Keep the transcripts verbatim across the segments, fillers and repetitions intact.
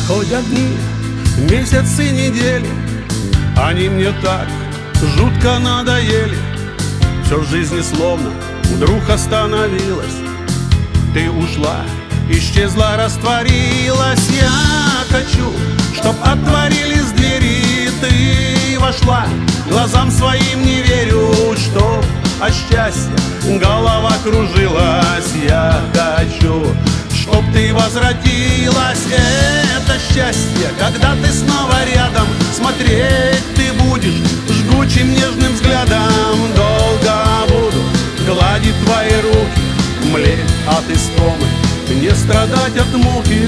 Проходят дни, месяцы, недели, они мне так жутко надоели. Все в жизни словно вдруг остановилось. Ты ушла, исчезла, растворилась. Я хочу, чтоб отворились двери, ты вошла. Глазам своим не верю, чтоб от счастья голова кружилась. Я хочу, чтоб ты возвратилась. Это счастье, когда ты снова рядом. Смотреть ты будешь жгучим нежным взглядом. Долго буду гладить твои руки, млеть от истомы, не страдать от муки.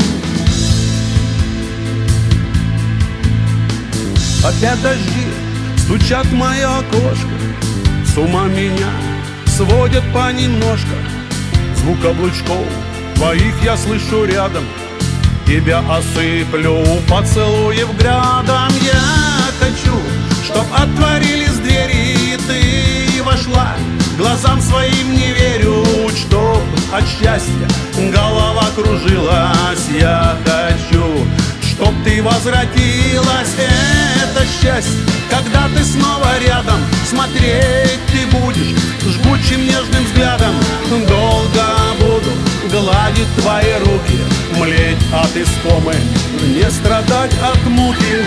Опять дожди стучат в мое окошко, с ума меня сводят понемножко. Звук облучков твоих я слышу рядом, тебя осыплю поцелуев градом. Я хочу, чтоб отворились двери, ты вошла. Глазам своим не верю, чтоб от счастья голова кружилась. Я хочу, чтоб ты возвратилась. Это счастье, когда ты снова рядом. Смотреть ты будешь жгучим нежным взглядом. Долго буду гладить твои руки, млеть от истомы, не страдать от муки.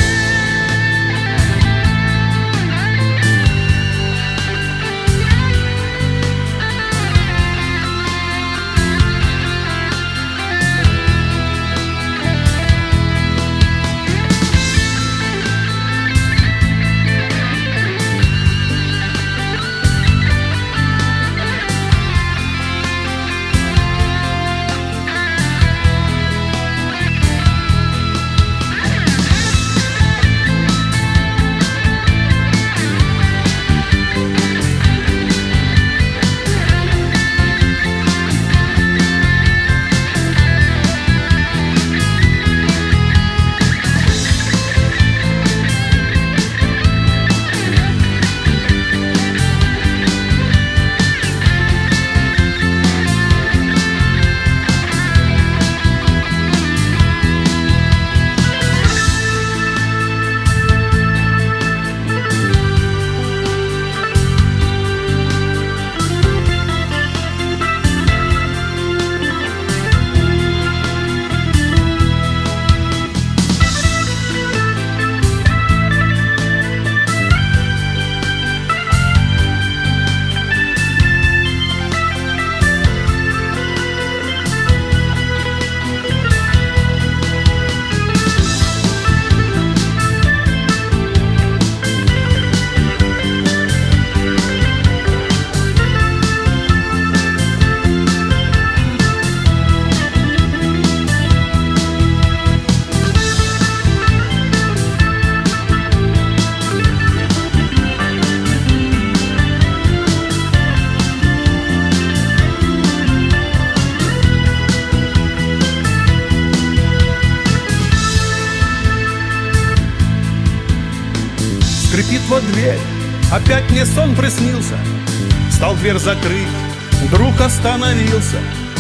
Скрипит вот дверь, опять мне сон приснился. Стал дверь закрыть, вдруг остановился.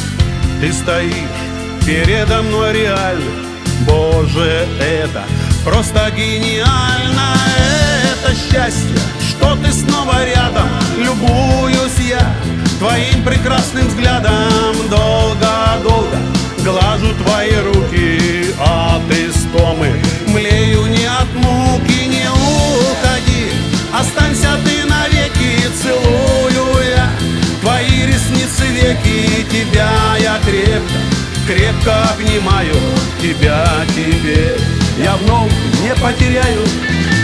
Ты стоишь передо мной реально. Боже, это просто гениально. Это счастье, что ты снова рядом. Любуюсь я твоим прекрасным взглядом. Долго-долго глажу твои руки от истомы, млею не от муки. Не уходи, останься ты навеки. Целую я твои ресницы, веки. Тебя я крепко, крепко обнимаю. Тебя теперь я вновь не потеряю.